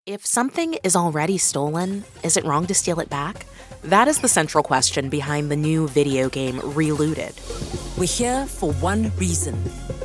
If something is already stolen, is it wrong to steal it back? That is the central question behind the new video game Relooted. We're here for one reason.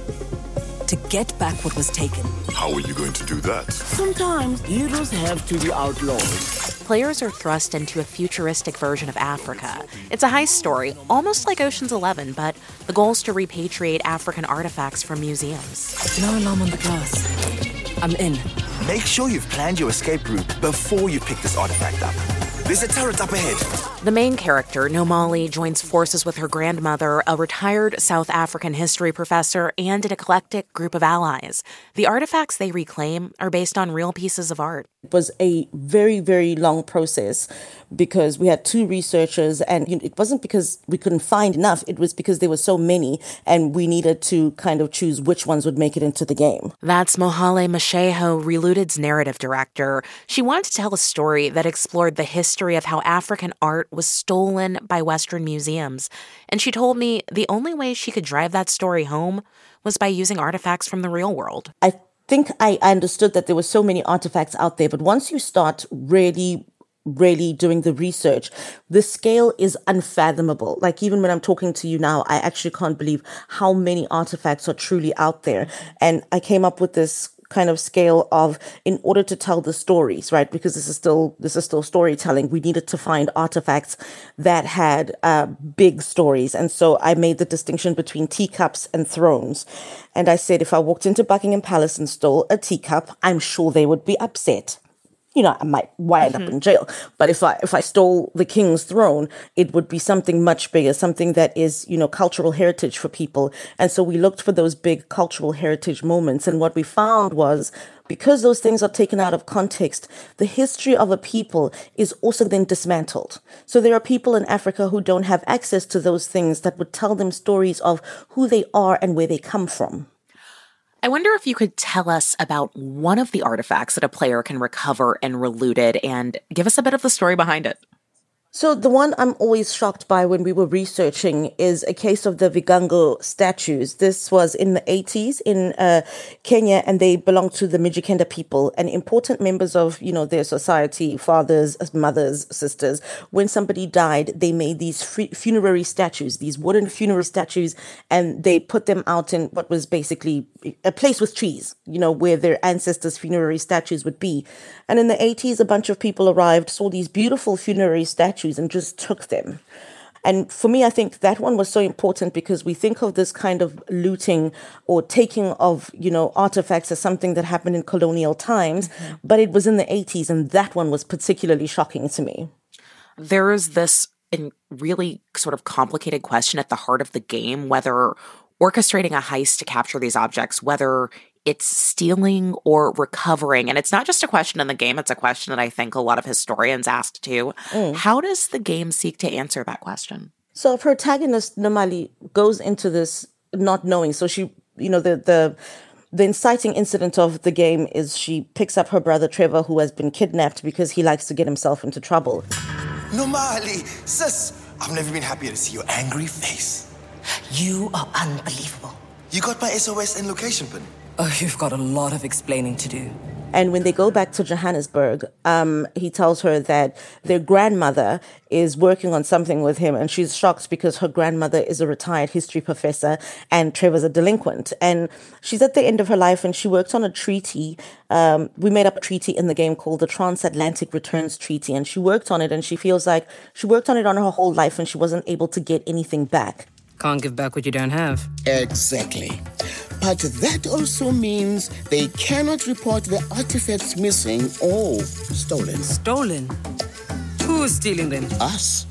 To get back what was taken. How are you going to do that? Sometimes heroes have to be outlaws. Players are thrust into a futuristic version of Africa. It's a heist story, almost like Ocean's 11, but the goal is to repatriate African artifacts from museums. No alarm on the glass. I'm in. Make sure you've planned your escape route before you pick this artifact up. There's a turret up ahead. The main character, Nomali, joins forces with her grandmother, a retired South African history professor, and an eclectic group of allies. The artifacts they reclaim are based on real pieces of art. It was a very, very long process because we had two researchers, and it wasn't because we couldn't find enough. It was because there were so many, and we needed to kind of choose which ones would make it into the game. That's Mohale Masheho, Relooted's narrative director. She wanted to tell a story that explored the history of how African art was stolen by Western museums. And she told me the only way she could drive that story home was by using artifacts from the real world. I think I understood that there were so many artifacts out there, but once you start really doing the research, the scale is unfathomable. Like, even when I'm talking to you now, I actually can't believe how many artifacts are truly out there. And I came up with this kind of scale of, in order to tell the stories, right? Because this is still storytelling. We needed to find artifacts that had big stories. And so I made the distinction between teacups and thrones. And I said, if I walked into Buckingham Palace and stole a teacup, I'm sure they would be upset. I might wind up in jail. But if I stole the king's throne, it would be something much bigger, something that is, cultural heritage for people. And so we looked for those big cultural heritage moments. And what we found was, because those things are taken out of context, the history of a people is also then dismantled. So there are people in Africa who don't have access to those things that would tell them stories of who they are and where they come from. I wonder if you could tell us about one of the artifacts that a player can recover in Relooted and give us a bit of the story behind it. So the one I'm always shocked by when we were researching is a case of the Vigango statues. This was in the 80s in Kenya, and they belong to the Mijikenda people and important members of, their society, fathers, mothers, sisters. When somebody died, they made these funerary statues, these wooden funerary statues, and they put them out in what was basically a place with trees, where their ancestors' funerary statues would be. And in the 80s, a bunch of people arrived, saw these beautiful funerary statues, and just took them. And for me, I think that one was so important because we think of this kind of looting or taking of, artifacts as something that happened in colonial times, but it was in the 80s, and that one was particularly shocking to me. There is this really sort of complicated question at the heart of the game, whether orchestrating a heist to capture these objects, whether it's stealing or recovering. And it's not just a question in the game, it's a question that I think a lot of historians ask too. How does the game seek to answer that question? So our protagonist, Nomali, goes into this not knowing. So she, the inciting incident of the game is she picks up her brother Trevor, who has been kidnapped because he likes to get himself into trouble. Nomali, sis, I've never been happier to see your angry face. You are unbelievable. You got my SOS and location pin. Oh, you've got a lot of explaining to do. And when they go back to Johannesburg, he tells her that their grandmother is working on something with him, and she's shocked because her grandmother is a retired history professor and Trevor's a delinquent. And she's at the end of her life, and she worked on a treaty. We made up a treaty in the game called the Transatlantic Returns Treaty, and she worked on it, and she feels like she worked on it on her whole life, and she wasn't able to get anything back. Can't give back what you don't have. Exactly. But that also means they cannot report the artifacts missing or stolen. Stolen? Who's stealing them? Us.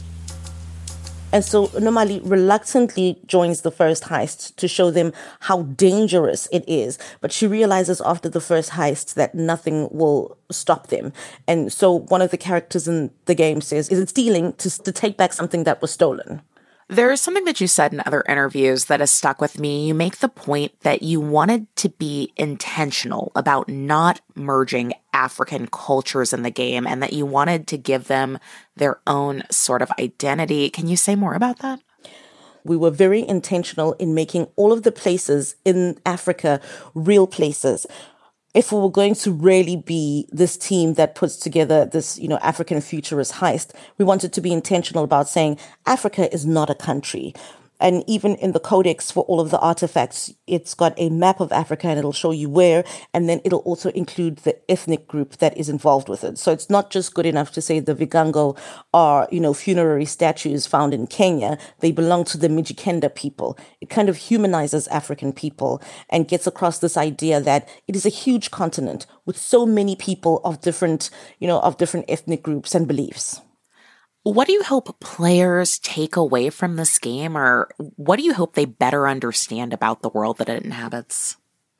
And so Nomali reluctantly joins the first heist to show them how dangerous it is. But she realizes after the first heist that nothing will stop them. And so one of the characters in the game says, is it stealing to take back something that was stolen? There is something that you said in other interviews that has stuck with me. You make the point that you wanted to be intentional about not merging African cultures in the game and that you wanted to give them their own sort of identity. Can you say more about that? We were very intentional in making all of the places in Africa real places. if we were going to really be this team that puts together this, African futurist heist, we wanted to be intentional about saying Africa is not a country. And even in the codex for all of the artifacts, it's got a map of Africa and it'll show you where, and then it'll also include the ethnic group that is involved with it. So it's not just good enough to say the Vigango are, funerary statues found in Kenya. They belong to the Mijikenda people. It kind of humanizes African people and gets across this idea that it is a huge continent with so many people of different ethnic groups and beliefs. What do you hope players take away from this game, or what do you hope they better understand about the world that it inhabits?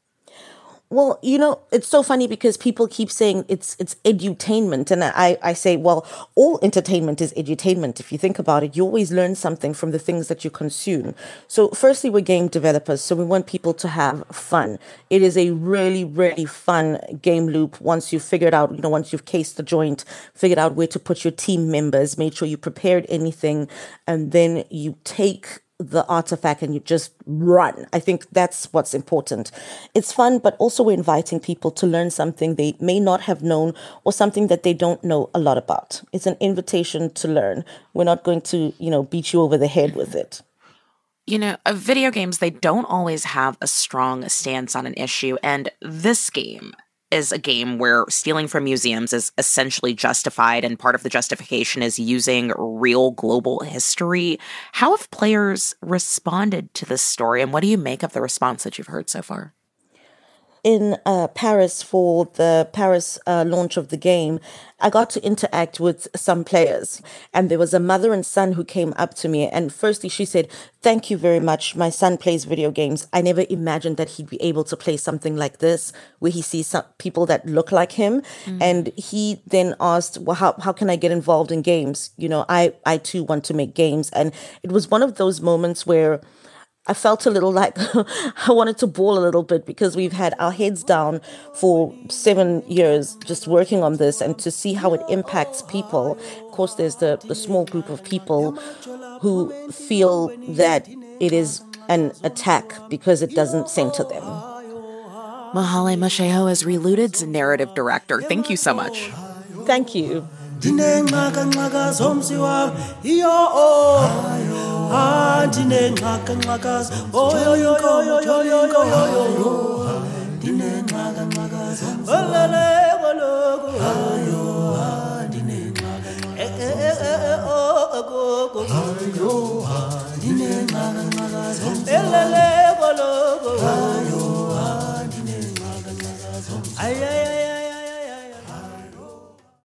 Well, it's so funny because people keep saying it's edutainment. And I say, well, all entertainment is edutainment. If you think about it, you always learn something from the things that you consume. So firstly, we're game developers, so we want people to have fun. It is a really, really fun game loop once you've figured out, once you've cased the joint, figured out where to put your team members, made sure you prepared anything, and then you take the artifact and you just run. I think that's what's important. It's fun, but also we're inviting people to learn something they may not have known or something that they don't know a lot about. It's an invitation to learn. We're not going to, beat you over the head with it. Video games, they don't always have a strong stance on an issue, and this game is a game where stealing from museums is essentially justified, and part of the justification is using real global history. How have players responded to this story, and what do you make of the response that you've heard so far? In Paris for the Paris launch of the game, I got to interact with some players, and there was a mother and son who came up to me, and firstly she said, "Thank you very much. My son plays video games. I never imagined that he'd be able to play something like this where he sees some people that look like him." And he then asked, well, how can I get involved in games? I too want to make games. And it was one of those moments where I felt a little like I wanted to bawl a little bit, because we've had our heads down for 7 years just working on this, and to see how it impacts people. Of course, there's the small group of people who feel that it is an attack because it doesn't center them. Mohale Mosheho is Reluted's narrative director. Thank you so much. Thank you. Oh,